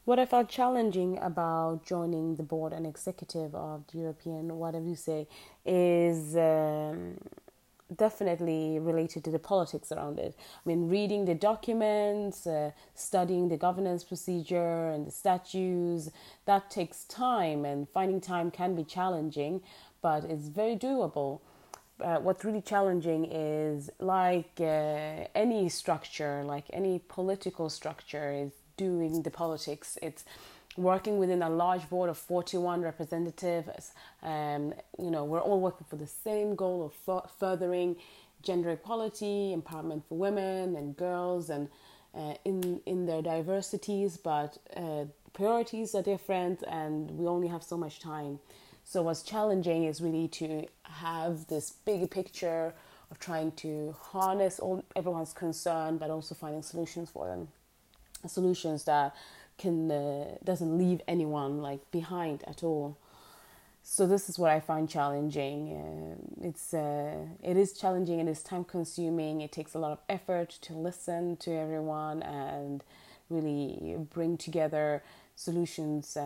What I found challenging about joining the board and executive of the European, whatever you say, is definitely related to the politics around it. I mean, reading the documents, studying the governance procedure and the statutes, that takes time, and finding time can be challenging, but it's very doable. What's really challenging is any structure, like any political structure, is doing the politics. It's working within a large board of 41 representatives. We're all working for the same goal of furthering gender equality, empowerment for women and girls, and in their diversities, but priorities are different, and we only have so much time. So what's challenging is really to have this bigger picture of trying to harness everyone's concern, but also finding solutions for them, solutions that can doesn't leave anyone behind at all. So this is what I find challenging. It is challenging. It is time consuming. It takes a lot of effort to listen to everyone and really bring together solutions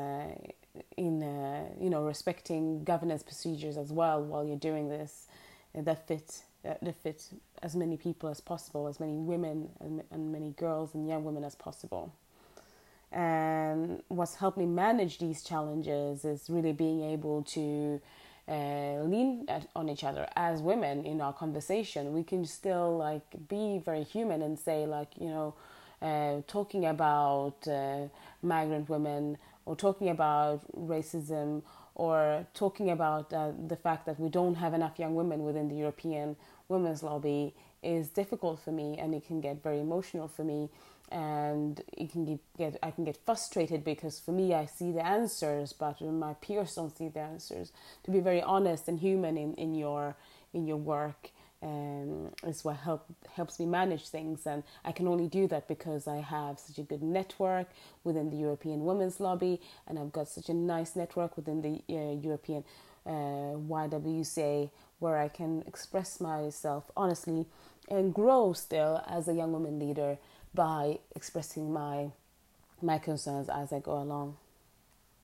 in respecting governance procedures as well while you're doing this, that fit as many people as possible, as many women and many girls and young women as possible. And what's helped me manage these challenges is really being able to on each other as women in our conversation. We can still be very human and say talking about migrant women, or talking about racism, or talking about the fact that we don't have enough young women within the European Women's Lobby is difficult for me, and it can get very emotional for me, and I can get frustrated because for me I see the answers, but my peers don't see the answers. To be very honest and human in your work is what helps me manage things, and I can only do that because I have such a good network within the European Women's Lobby, and I've got such a nice network within the European YWCA, where I can express myself honestly and grow still as a young woman leader by expressing my concerns as I go along.